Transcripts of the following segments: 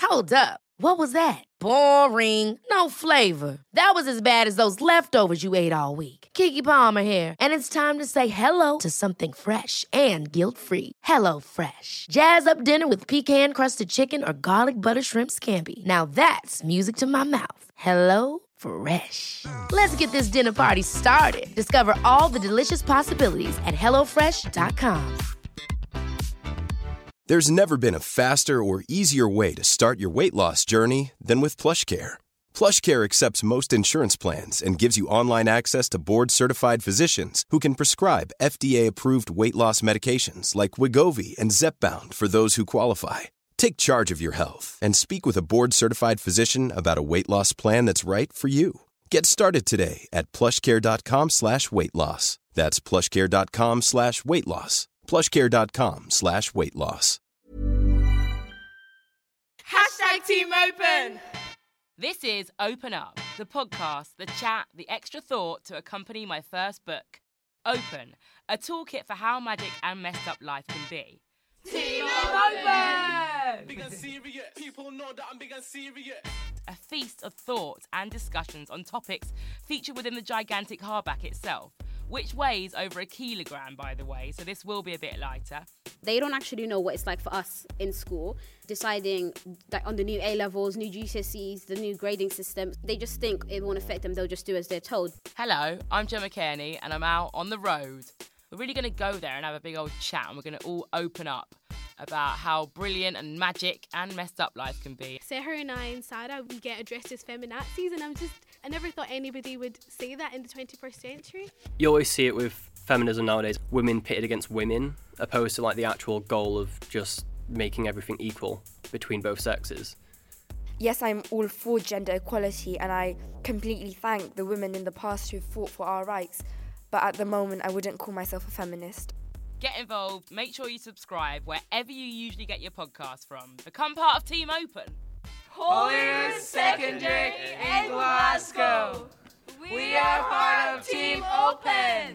Hold up. What was that? Boring. No flavor. That was as bad as those leftovers you ate all week. Keke Palmer here, and it's time to say hello to something fresh and guilt-free. Hello Fresh. Jazz up dinner with pecan-crusted chicken or garlic butter shrimp scampi. Now that's music to my mouth. Hello Fresh. Let's get this dinner party started. Discover all the delicious possibilities at hellofresh.com. There's never been a faster or easier way to start your weight loss journey than with PlushCare. PlushCare accepts most insurance plans and gives you online access to board-certified physicians who can prescribe FDA-approved weight loss medications like Wegovy and Zepbound for those who qualify. Take charge of your health and speak with a board-certified physician about a weight loss plan that's right for you. Get started today at plushcare.com/weight loss. That's plushcare.com/weight loss. plushcare.com/weight loss. Hashtag Team Open. This is Open Up, the podcast, the chat, the extra thought to accompany my first book. Open, a toolkit for how magic and messed up life can be. Team Open. Big and serious. People know that I'm big and serious. A feast of thoughts and discussions on topics featured within the gigantic hardback itself, which weighs over 1 kilogram, by the way, so this will be a bit lighter. They don't actually know what it's like for us in school, deciding that on the new A-levels, new GCSEs, the new grading system. They just think it won't affect them, they'll just do as they're told. Hello, I'm Gemma Kearney, and I'm out on the road. We're really going to go there and have a big old chat, and we're going to all open up about how brilliant and magic and messed up life can be. Seher and I and Sarah, we get addressed as feminazis, and I never thought anybody would say that in the 21st century. You always see it with feminism nowadays, women pitted against women, opposed to like the actual goal of just making everything equal between both sexes. Yes, I'm all for gender equality, and I completely thank the women in the past who fought for our rights, but at the moment I wouldn't call myself a feminist. Get involved, make sure you subscribe wherever you usually get your podcast from. Become part of Team Open. Holyrood Secondary in Glasgow. We are part of Team Open.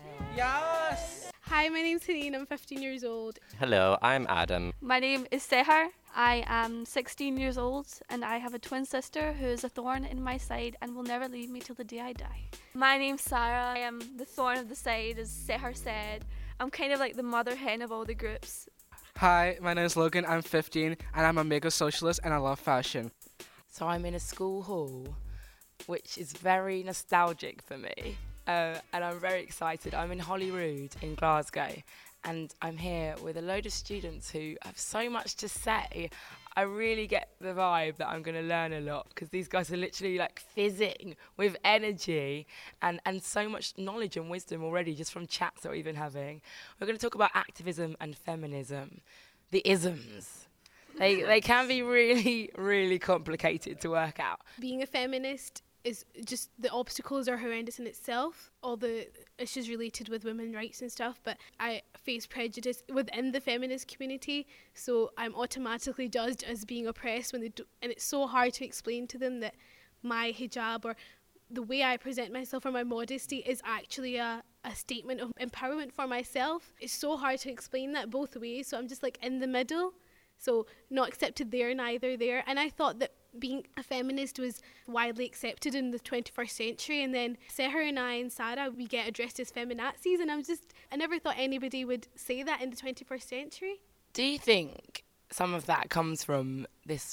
Yes. Hi, my name's Haneen, I'm 15 years old. Hello, I'm Adam. My name is Seher. I am 16 years old and I have a twin sister who is a thorn in my side and will never leave me till the day I die. My name's Sarah. I am the thorn of the side, as Seher said. I'm kind of like the mother hen of all the groups. Hi, my name is Logan. I'm 15 and I'm a mega socialist and I love fashion. So I'm in a school hall, which is very nostalgic for me. And I'm very excited. I'm in Holyrood in Glasgow, and I'm here with a load of students who have so much to say. I really get the vibe that I'm going to learn a lot, because these guys are literally like fizzing with energy and so much knowledge and wisdom already just from chats that we've been having. We're going to talk about activism and feminism, the isms. They can be really, really complicated to work out. Being a feminist is just, the obstacles are horrendous in itself, all the issues related with women's rights and stuff, but I face prejudice within the feminist community, so I'm automatically judged as being oppressed when they do, and it's so hard to explain to them that my hijab or the way I present myself or my modesty is actually a statement of empowerment for myself. It's so hard to explain that both ways, so I'm just like in the middle, so not accepted there, neither there. And I thought that being a feminist was widely accepted in the 21st century, and then Seher and I and Sarah, we get addressed as feminazis, and I never thought anybody would say that in the 21st century. Do you think some of that comes from this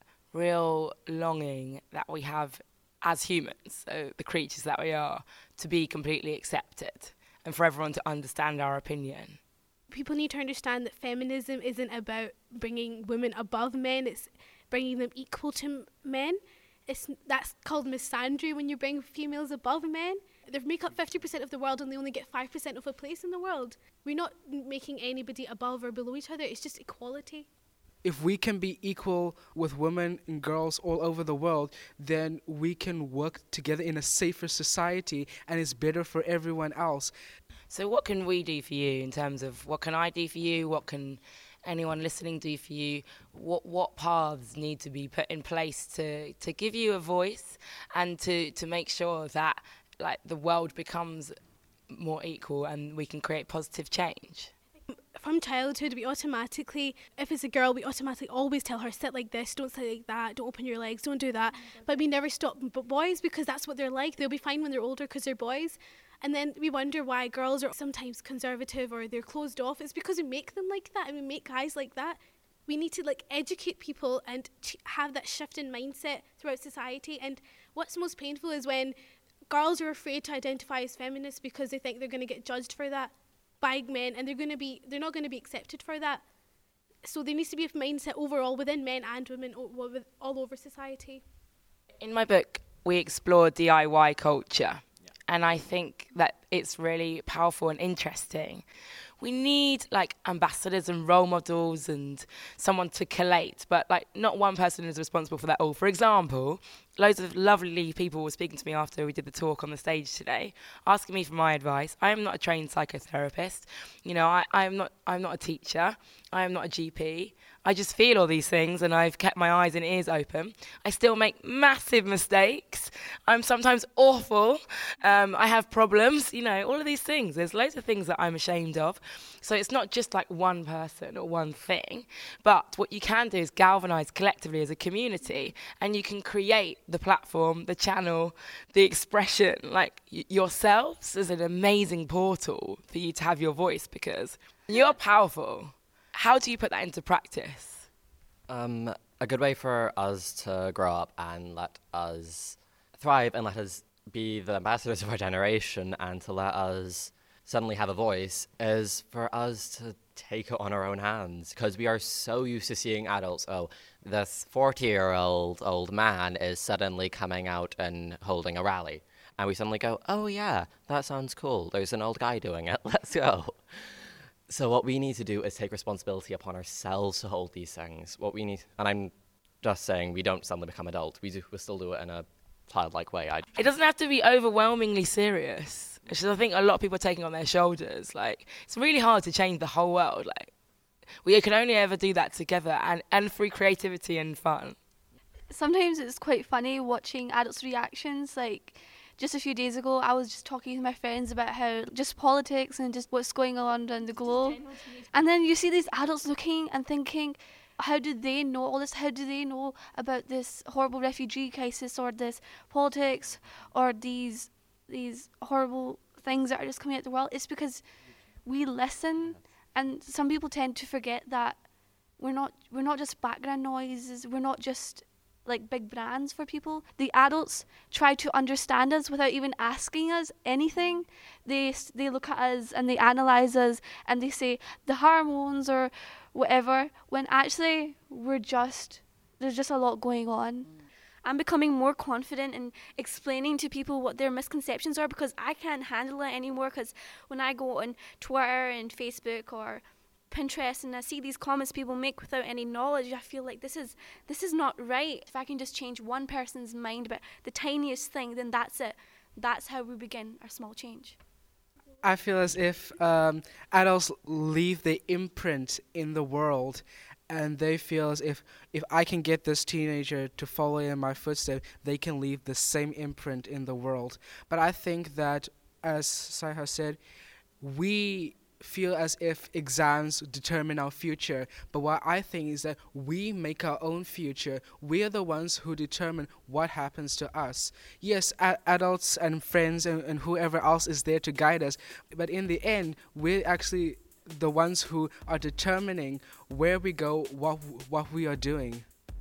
real longing that we have as humans, so the creatures that we are, to be completely accepted and for everyone to understand our opinion? People need to understand that feminism isn't about bringing women above men, it's bringing them equal to men. That's called misandry, when you bring females above men. They make up 50% of the world and they only get 5% of a place in the world. We're not making anybody above or below each other, it's just equality. If we can be equal with women and girls all over the world, then we can work together in a safer society, and it's better for everyone else. So what can we do for you in terms of what can I do for you? What can anyone listening do for you? What paths need to be put in place to give you a voice and to make sure that like the world becomes more equal and we can create positive change? from childhood, we automatically, if it's a girl, we automatically always tell her, sit like this, don't sit like that, don't open your legs, don't do that. But we never stop boys, because that's what they're like. They'll be fine when they're older because they're boys. And then we wonder why girls are sometimes conservative or they're closed off. It's because we make them like that, and we make guys like that. We need to educate people and have that shift in mindset throughout society. And what's most painful is when girls are afraid to identify as feminists because they think they're going to get judged for that by men, and they're not going to be accepted for that. So there needs to be a mindset overall within men and women all over society. In my book, we explore DIY culture, and I think that it's really powerful and interesting. We need ambassadors and role models and someone to collate, but not one person is responsible for that all. For example, loads of lovely people were speaking to me after we did the talk on the stage today, asking me for my advice. I am not a trained psychotherapist. I'm not a teacher. I am not a GP. I just feel all these things, and I've kept my eyes and ears open. I still make massive mistakes. I'm sometimes awful. I have problems, all of these things. There's loads of things that I'm ashamed of. So it's not just one person or one thing, but what you can do is galvanise collectively as a community, and you can create the platform, the channel, the expression. Yourselves is an amazing portal for you to have your voice, because you're powerful. How do you put that into practice? A good way for us to grow up and let us thrive and let us be the ambassadors of our generation and to let us suddenly have a voice is for us to take it on our own hands, because we are so used to seeing adults, this 40-year-old old man is suddenly coming out and holding a rally. And we suddenly go, oh yeah, that sounds cool. There's an old guy doing it. Let's go. So what we need to do is take responsibility upon ourselves to hold these things. What we need, and I'm just saying we don't suddenly become adult. We still do it in a childlike way. It doesn't have to be overwhelmingly serious. It's just, I think a lot of people are taking on their shoulders. It's really hard to change the whole world. We can only ever do that together and through creativity and fun. Sometimes it's quite funny watching adults' reactions. Just a few days ago, I was just talking to my friends about how just politics and just what's going on around the globe. And then you see these adults looking and thinking, how do they know all this? How do they know about this horrible refugee crisis or this politics or these horrible things that are just coming out the world? It's because we listen, and some people tend to forget that we're not just background noises. We're not just big brands for people. The adults try to understand us without even asking us anything. They look at us and they analyze us and they say the hormones or whatever, when actually there's just a lot going on. I'm becoming more confident in explaining to people what their misconceptions are, because I can't handle it anymore. Because when I go on Twitter and Facebook or Pinterest and I see these comments people make without any knowledge, I feel like this is not right. If I can just change one person's mind about the tiniest thing, then that's it. That's how we begin our small change. I feel as if adults leave their imprint in the world, and they feel as if I can get this teenager to follow in my footsteps, they can leave the same imprint in the world. But I think that, as Saiha said, we feel as if exams determine our future, but what I think is that we make our own future. We are the ones who determine what happens to us. Yes, adults and friends and whoever else is there to guide us, but in the end, we're actually the ones who are determining where we go, what we are doing.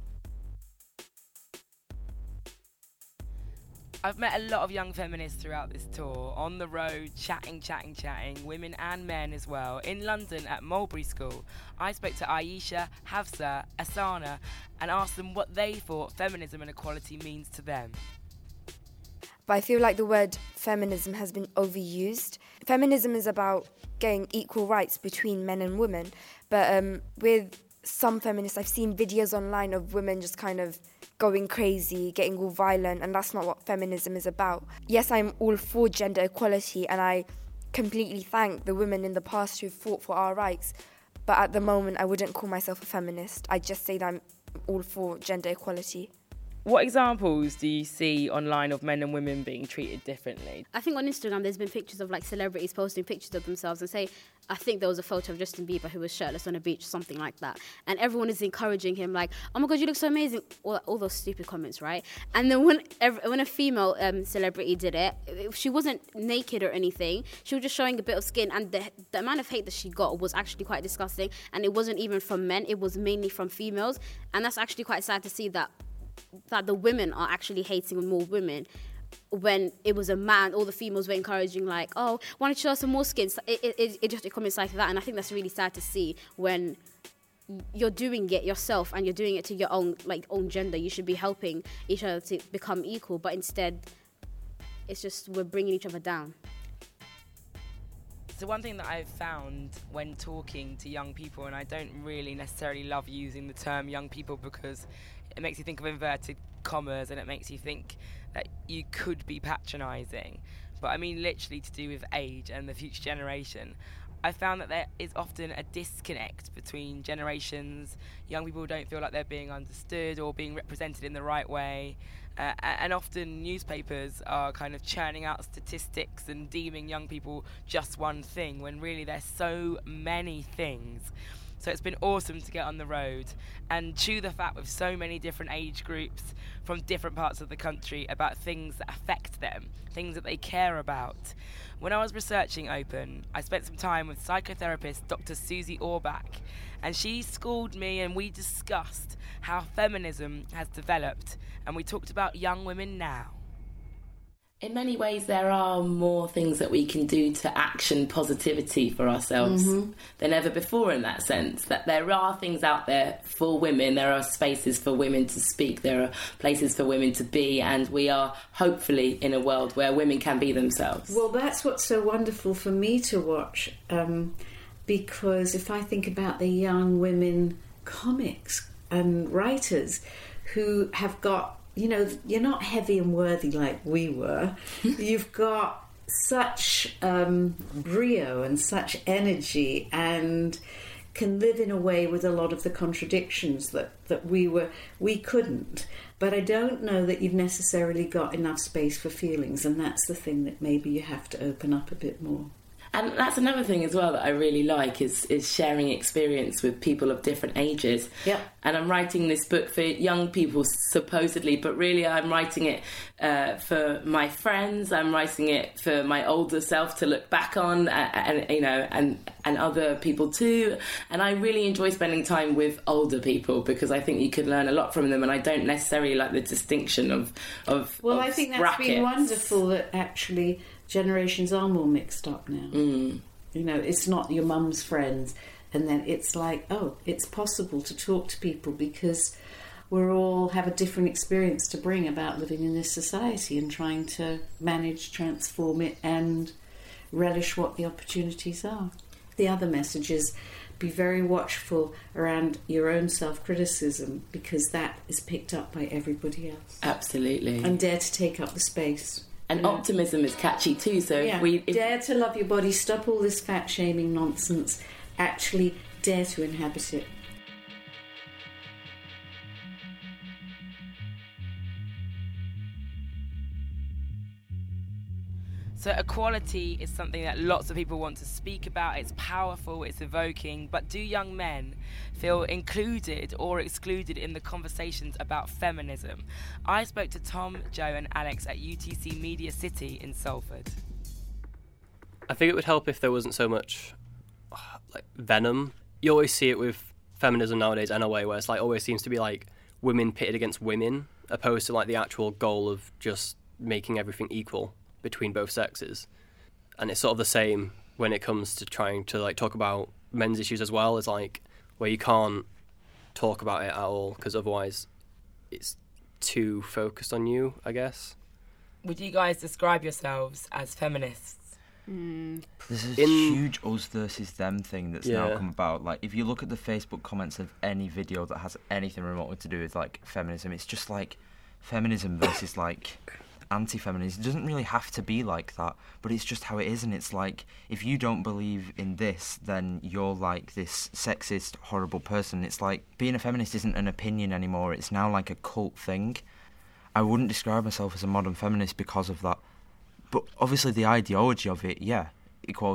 I've met a lot of young feminists throughout this tour, on the road, chatting, women and men as well. In London at Mulberry School, I spoke to Aisha, Hafsa, Asana, and asked them what they thought feminism and equality means to them. But I feel like the word feminism has been overused. Feminism is about getting equal rights between men and women, but with some feminists, I've seen videos online of women just kind of going crazy, getting all violent, and that's not what feminism is about. Yes, I'm all for gender equality, and I completely thank the women in the past who fought for our rights, but at the moment I wouldn't call myself a feminist. I'd just say that I'm all for gender equality. What examples do you see online of men and women being treated differently? I think on Instagram there's been pictures of celebrities posting pictures of themselves and say, I think there was a photo of Justin Bieber who was shirtless on a beach, something like that. And everyone is encouraging him, like, oh my God, you look so amazing. All those stupid comments, right? And then when a female celebrity did it, she wasn't naked or anything. She was just showing a bit of skin. And the amount of hate that she got was actually quite disgusting. And it wasn't even from men. It was mainly from females. And that's actually quite sad to see that the women are actually hating more women. When it was a man, all the females were encouraging, like, oh, why don't you show us some more skin? It comments like that, and I think that's really sad to see when you're doing it yourself and you're doing it to your own gender. You should be helping each other to become equal, but instead, it's just we're bringing each other down. So one thing that I've found when talking to young people, and I don't really necessarily love using the term young people because it makes you think of inverted commas and it makes you think that you could be patronising, but I mean literally to do with age and the future generation. I found that there is often a disconnect between generations. Young people don't feel like they're being understood or being represented in the right way. And often newspapers are kind of churning out statistics and deeming young people just one thing, when really there's so many things. So it's been awesome to get on the road and chew the fat with so many different age groups from different parts of the country about things that affect them, things that they care about. When I was researching Open, I spent some time with psychotherapist Dr. Susie Orbach, and she schooled me and we discussed how feminism has developed, and we talked about young women now. In many ways, there are more things that we can do to action positivity for ourselves than ever before, in that sense. That there are things out there for women, there are spaces for women to speak, there are places for women to be, and we are hopefully in a world where women can be themselves. Well, that's what's so wonderful for me to watch, because if I think about the young women comics and writers who have got, you know, you're not heavy and worthy like we were. You've got such brio and such energy and can live in a way with a lot of the contradictions that we couldn't. But I don't know that you've necessarily got enough space for feelings, and that's the thing that maybe you have to open up a bit more. And that's another thing as well that I really like is sharing experience with people of different ages. Yeah. And I'm writing this book for young people, supposedly, but really I'm writing it for my friends. I'm writing it for my older self to look back on, and other people too. And I really enjoy spending time with older people because I think you can learn a lot from them. And I don't necessarily like the distinction of Well, of I think that's brackets. been wonderful that actually generations are more mixed up now. You know, it's not your mum's friends, and then it's like, oh, it's possible to talk to people because we all have a different experience to bring about living in this society and trying to manage, transform it, and relish what the opportunities are. The other message is be very watchful around your own self-criticism because that is picked up by everybody else. Absolutely. And dare to take up the space. And optimism is catchy too, so if dare to love your body, stop all this fat-shaming nonsense, actually dare to inhabit it. So equality is something that lots of people want to speak about. It's powerful, it's evoking, but do young men feel included or excluded in the conversations about feminism? I spoke to Tom, Joe and Alex at UTC Media City in Salford. I think it would help if there wasn't so much venom. You always see it with feminism nowadays in a way where it's always seems to be women pitted against women, opposed to the actual goal of just making everything equal between both sexes. And it's sort of the same when it comes to trying to talk about men's issues as well, as where you can't talk about it at all because otherwise it's too focused on you, I guess. Would you guys describe yourselves as feminists? This is a huge us versus them thing that's now come about. If you look at the Facebook comments of any video that has anything remotely to do with feminism, it's just feminism versus anti-feminism. It doesn't really have to be like that, but it's just how it is. And it's if you don't believe in this, then you're this sexist, horrible person. It's being a feminist isn't an opinion anymore. It's now a cult thing. I wouldn't describe myself as a modern feminist because of that. But obviously the ideology of it, equality's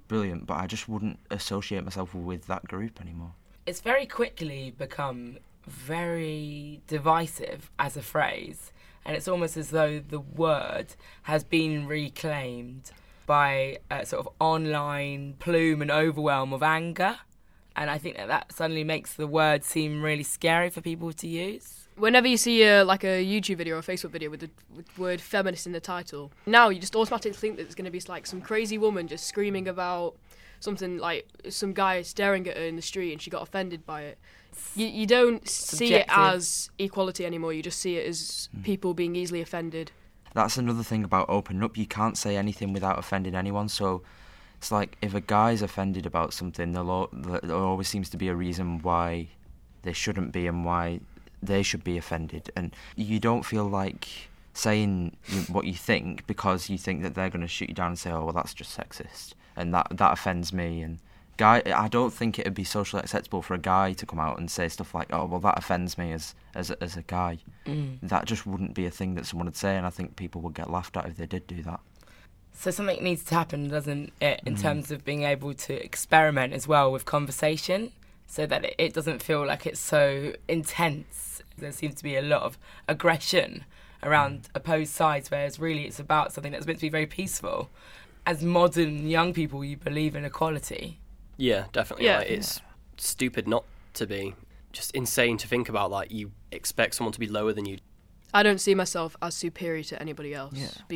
brilliant, but I just wouldn't associate myself with that group anymore. It's very quickly become very divisive as a phrase, and it's almost as though the word has been reclaimed by a sort of online plume and overwhelm of anger, and I think that suddenly makes the word seem really scary for people to use. Whenever you see a YouTube video or a Facebook video with the word feminist in the title, now you just automatically think that it's going to be like some crazy woman just screaming about something, like some guy staring at her in the street and she got offended by it. You don't see it as equality anymore, you just see it as people being easily offended. That's another thing about opening up. You can't say anything without offending anyone, so it's like if a guy's offended about something, there always seems to be a reason why they shouldn't be and why they should be offended, and you don't feel like saying what you think because you think that they're going to shoot you down and say, oh, well, that's just sexist, and that offends me. And I don't think it would be socially acceptable for a guy to come out and say stuff like, oh, well, that offends me as a guy. That just wouldn't be a thing that someone would say, and I think people would get laughed at if they did do that. So something needs to happen, doesn't it, in terms of being able to experiment as well with conversation, so that it doesn't feel like it's so intense. There seems to be a lot of aggression around opposed sides, whereas really it's about something that's meant to be very peaceful. As modern young people, you believe in equality. Yeah, definitely. Yeah. Like, it's stupid not to be. Just insane to think about, like, you expect someone to be lower than you. I don't see myself as superior to anybody else. Yeah.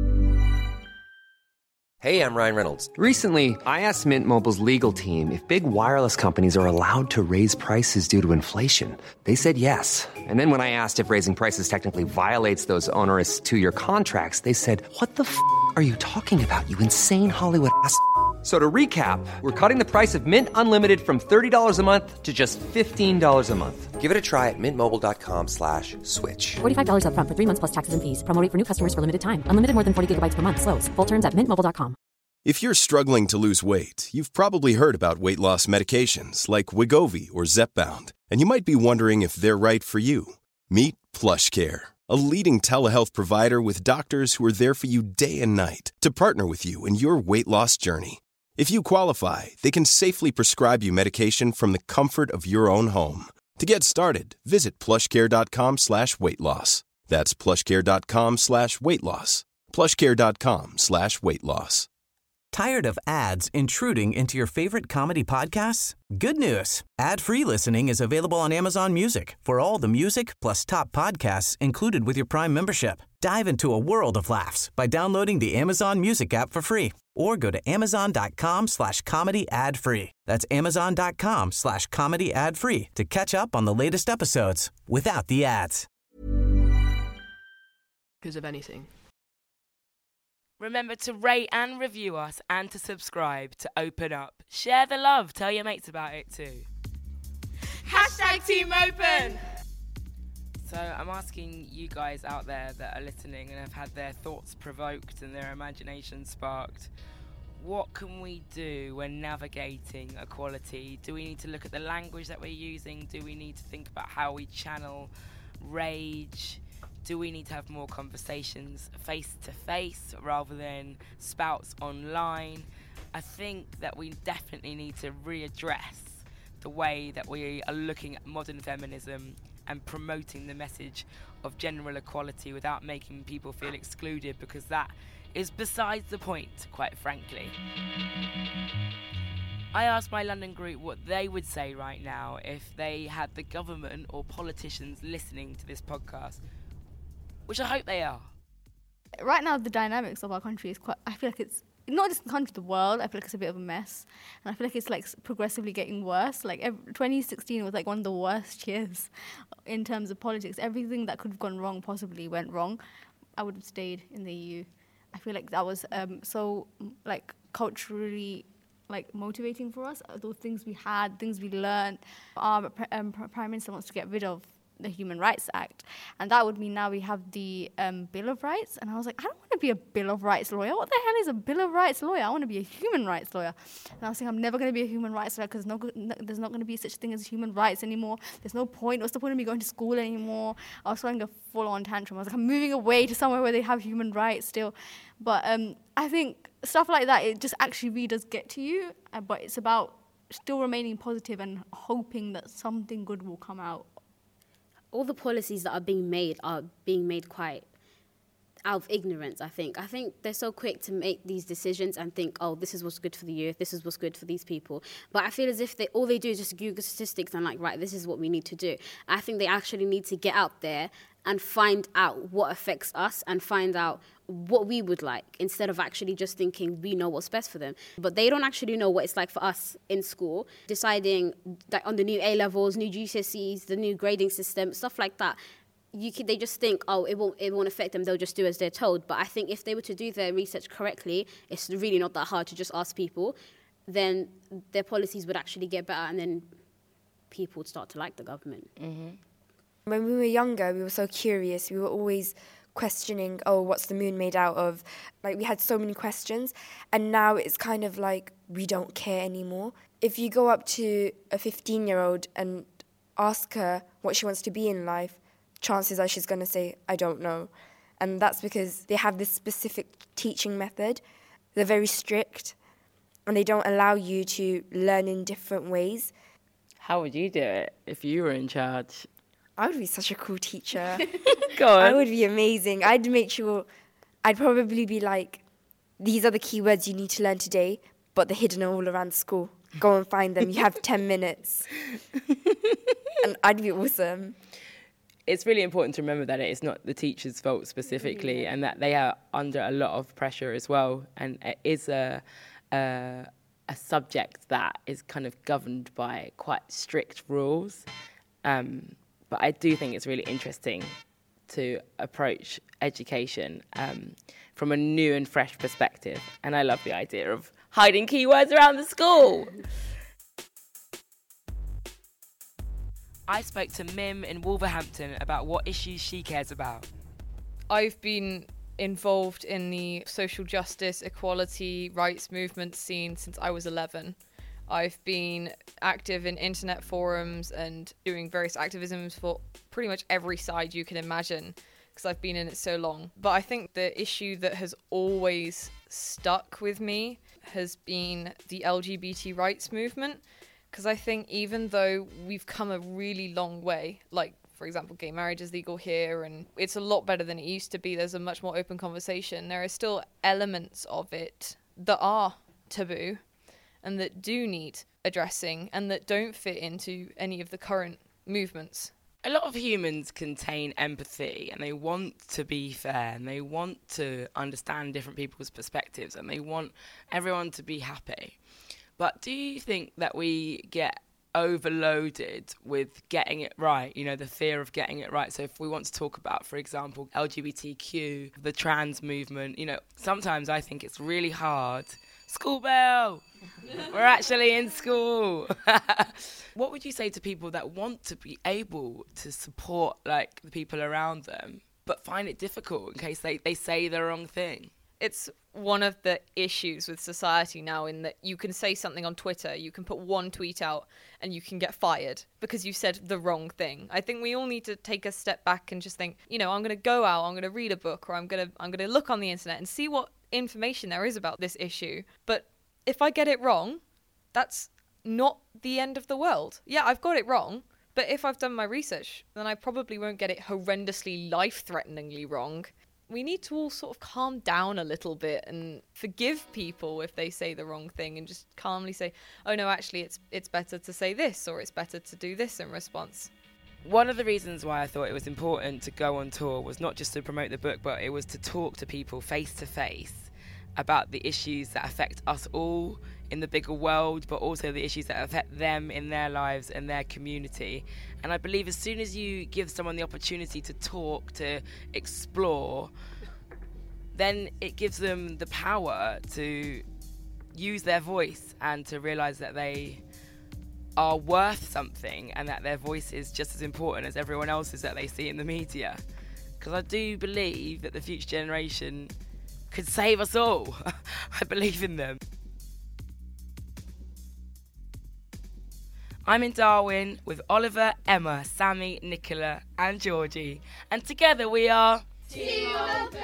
Hey, I'm Ryan Reynolds. Recently, I asked Mint Mobile's legal team if big wireless companies are allowed to raise prices due to inflation. They said yes. And then when I asked if raising prices technically violates those onerous 2-year contracts, they said, what the f*** are you talking about, you insane Hollywood ass f- So to recap, we're cutting the price of Mint Unlimited from $30 a month to just $15 a month. Give it a try at mintmobile.com/switch. $45 up front for 3 months plus taxes and fees. Promo rate for new customers for limited time. Unlimited more than 40 gigabytes per month. Slows full terms at mintmobile.com. If you're struggling to lose weight, you've probably heard about weight loss medications like Wegovy or Zepbound, and you might be wondering if they're right for you. Meet PlushCare, a leading telehealth provider with doctors who are there for you day and night to partner with you in your weight loss journey. If you qualify, they can safely prescribe you medication from the comfort of your own home. To get started, visit plushcare.com/weightloss. That's plushcare.com/weightloss. plushcare.com/weightloss. Tired of ads intruding into your favorite comedy podcasts? Good news. Ad-free listening is available on Amazon Music for all the music plus top podcasts included with your Prime membership. Dive into a world of laughs by downloading the Amazon Music app for free or go to amazon.com/comedy ad-free. That's amazon.com/comedy ad-free to catch up on the latest episodes without the ads. Because of anything. Remember to rate and review us and to subscribe to Open Up. Share the love. Tell your mates about it too. #TeamOpen. So I'm asking you guys out there that are listening and have had their thoughts provoked and their imagination sparked, what can we do when navigating equality? Do we need to look at the language that we're using? Do we need to think about how we channel rage? Do we need to have more conversations face to face rather than spouts online? I think that we definitely need to readdress the way that we are looking at modern feminism and promoting the message of general equality without making people feel excluded, because that is besides the point, quite frankly. I asked my London group what they would say right now if they had the government or politicians listening to this podcast, which I hope they are. Right now, the dynamics of our country is quite, I feel like it's not just the country, the world, I feel like it's a bit of a mess. And I feel like it's like progressively getting worse. Like 2016 was like one of the worst years in terms of politics. Everything that could have gone wrong possibly went wrong. I would have stayed in the EU. I feel like that was so like culturally like motivating for us. Those things we had, things we learned. Our Prime Minister wants to get rid of the Human Rights Act. And that would mean now we have the Bill of Rights. And I was like, I don't want to be a Bill of Rights lawyer. What the hell is a Bill of Rights lawyer? I want to be a human rights lawyer. And I was saying, I'm never going to be a human rights lawyer because there's not going to be such a thing as human rights anymore. There's no point. What's the point of me going to school anymore? I was throwing a full-on tantrum. I was like, I'm moving away to somewhere where they have human rights still. But I think stuff like that, it just actually really does get to you. But it's about still remaining positive and hoping that something good will come out. All the policies that are being made quite out of ignorance, I think. I think they're so quick to make these decisions and think, oh, this is what's good for the youth, this is what's good for these people. But I feel as if all they do is just Google statistics and like, right, this is what we need to do. I think they actually need to get out there and find out what affects us and find out what we would like, instead of actually just thinking we know what's best for them. But they don't actually know what it's like for us in school, deciding that on the new A-levels, new GCSEs, the new grading system, stuff like that. They just think, oh, it won't affect them, they'll just do as they're told. But I think if they were to do their research correctly, it's really not that hard to just ask people, then their policies would actually get better and then people would start to like the government. Mm-hmm. When we were younger, we were so curious. We were always questioning, oh, what's the moon made out of? Like, we had so many questions. And now it's kind of like we don't care anymore. If you go up to a 15-year-old and ask her what she wants to be in life, chances are she's going to say, I don't know. And that's because they have this specific teaching method. They're very strict, and they don't allow you to learn in different ways. How would you do it if you were in charge? I would be such a cool teacher. Go on. I would be amazing. I'd probably be like, these are the keywords you need to learn today, but they're hidden all around school. Go and find them. You have 10 minutes. And I'd be awesome. It's really important to remember that it is not the teacher's fault specifically, and that they are under a lot of pressure as well. And it is a subject that is kind of governed by quite strict rules. But I do think it's really interesting to approach education from a new and fresh perspective. And I love the idea of hiding keywords around the school. I spoke to Mim in Wolverhampton about what issues she cares about. I've been involved in the social justice, equality, rights movement scene since I was 11. I've been active in internet forums and doing various activisms for pretty much every side you can imagine, because I've been in it so long. But I think the issue that has always stuck with me has been the LGBT rights movement, because I think even though we've come a really long way, like, for example, gay marriage is legal here and it's a lot better than it used to be, there's a much more open conversation, there are still elements of it that are taboo and that do need addressing and that don't fit into any of the current movements. A lot of humans contain empathy, and they want to be fair, and they want to understand different people's perspectives, and they want everyone to be happy. But do you think that we get overloaded with getting it right, you know, the fear of getting it right? So if we want to talk about, for example, LGBTQ, the trans movement, you know, sometimes I think it's really hard. School bell! We're actually in school. What would you say to people that want to be able to support, like, the people around them, but find it difficult in case they say the wrong thing? It's one of the issues with society now, in that you can say something on Twitter, you can put one tweet out and you can get fired because you said the wrong thing. I think we all need to take a step back and just think, you know, I'm going to go out, I'm going to read a book, or I'm going to look on the internet and see what information there is about this issue. But if I get it wrong, that's not the end of the world. Yeah, I've got it wrong, but if I've done my research, then I probably won't get it horrendously, life-threateningly wrong. We need to all sort of calm down a little bit and forgive people if they say the wrong thing, and just calmly say, oh no, actually it's better to say this, or it's better to do this in response. One of the reasons why I thought it was important to go on tour was not just to promote the book, but it was to talk to people face to face about the issues that affect us all in the bigger world, but also the issues that affect them in their lives and their community. And I believe as soon as you give someone the opportunity to talk, to explore, then it gives them the power to use their voice and to realise that they are worth something and that their voice is just as important as everyone else's that they see in the media. Because I do believe that the future generation could save us all. I believe in them. I'm in Darwin with Oliver, Emma, Sammy, Nicola and Georgie. And together we are... Team Open!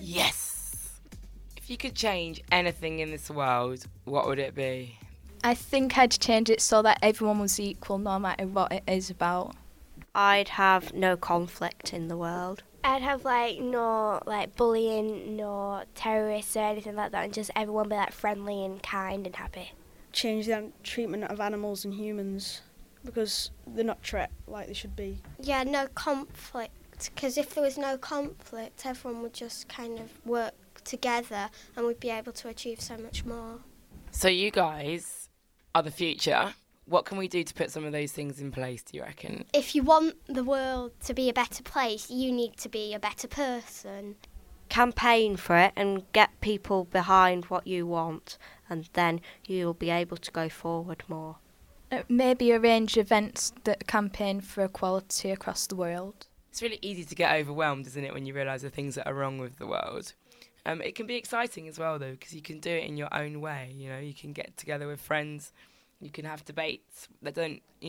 Yes! If you could change anything in this world, what would it be? I think I'd change it so that everyone was equal no matter what it is about. I'd have no conflict in the world. I'd have no bullying, no terrorists or anything like that, and just everyone be friendly and kind and happy. Change the treatment of animals and humans because they're not treated like they should be. Yeah, no conflict, because if there was no conflict, everyone would just kind of work together and we'd be able to achieve so much more. So you guys are the future. What can we do to put some of those things in place, do you reckon? If you want the world to be a better place, you need to be a better person. Campaign for it and get people behind what you want, and then you'll be able to go forward more. Maybe arrange events that campaign for equality across the world. It's really easy to get overwhelmed, isn't it, when you realise the things that are wrong with the world. It can be exciting as well, though, because you can do it in your own way. You can get together with friends, you can have debates that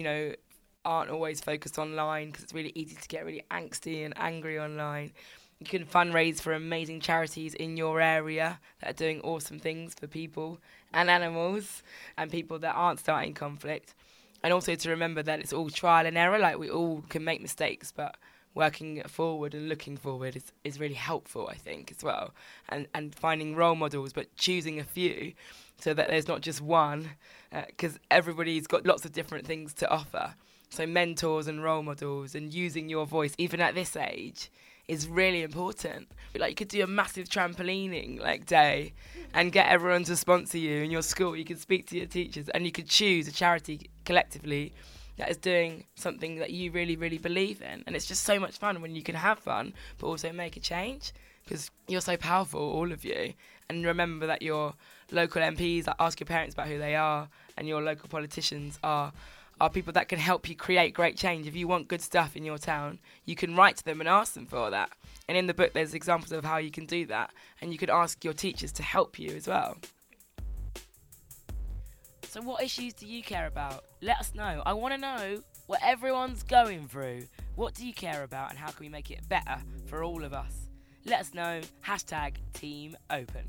aren't always focused online, because it's really easy to get really angsty and angry online. You can fundraise for amazing charities in your area that are doing awesome things for people and animals and people that aren't starting conflict. And also to remember that it's all trial and error, we all can make mistakes, but working forward and looking forward is really helpful, I think, as well. And finding role models, but choosing a few so that there's not just one, because everybody's got lots of different things to offer. So mentors and role models and using your voice, even at this age, is really important. You could do a massive trampolining day and get everyone to sponsor you in your school. You could speak to your teachers and you could choose a charity collectively that is doing something that you really, really believe in. And it's just so much fun when you can have fun but also make a change, because you're so powerful, all of you. And remember that your local MPs, ask your parents about who they are, and your local politicians are people that can help you create great change. If you want good stuff in your town, you can write to them and ask them for that. And in the book, there's examples of how you can do that. And you could ask your teachers to help you as well. So what issues do you care about? Let us know. I want to know what everyone's going through. What do you care about and how can we make it better for all of us? Let us know. #TeamOpen.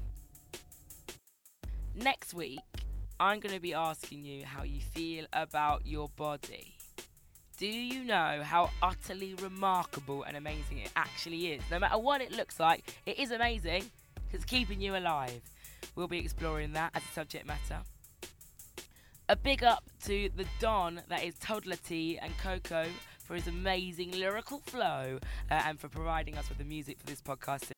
Next week, I'm going to be asking you how you feel about your body. Do you know how utterly remarkable and amazing it actually is? No matter what it looks like, it is amazing because it's keeping you alive. We'll be exploring that as a subject matter. A big up to the Don that is Toddler T and Coco for his amazing lyrical flow and for providing us with the music for this podcast.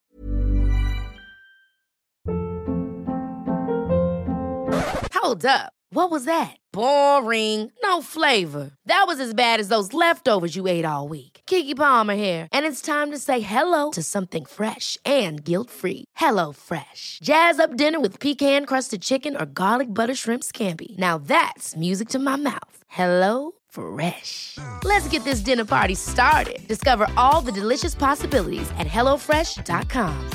Hold up. What was that? Boring. No flavor. That was as bad as those leftovers you ate all week. Keke Palmer here, and it's time to say hello to something fresh and guilt-free. HelloFresh. Jazz up dinner with pecan-crusted chicken or garlic butter shrimp scampi. Now that's music to my mouth. HelloFresh. Let's get this dinner party started. Discover all the delicious possibilities at HelloFresh.com.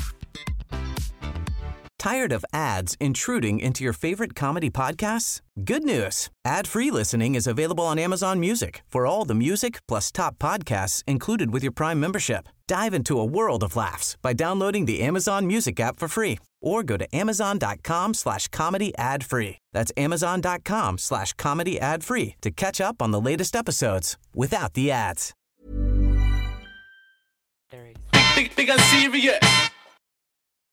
Tired of ads intruding into your favorite comedy podcasts? Good news. Ad-free listening is available on Amazon Music for all the music plus top podcasts included with your Prime membership. Dive into a world of laughs by downloading the Amazon Music app for free or go to amazon.com/comedy ad-free. That's amazon.com/comedy ad-free to catch up on the latest episodes without the ads. Big and serious.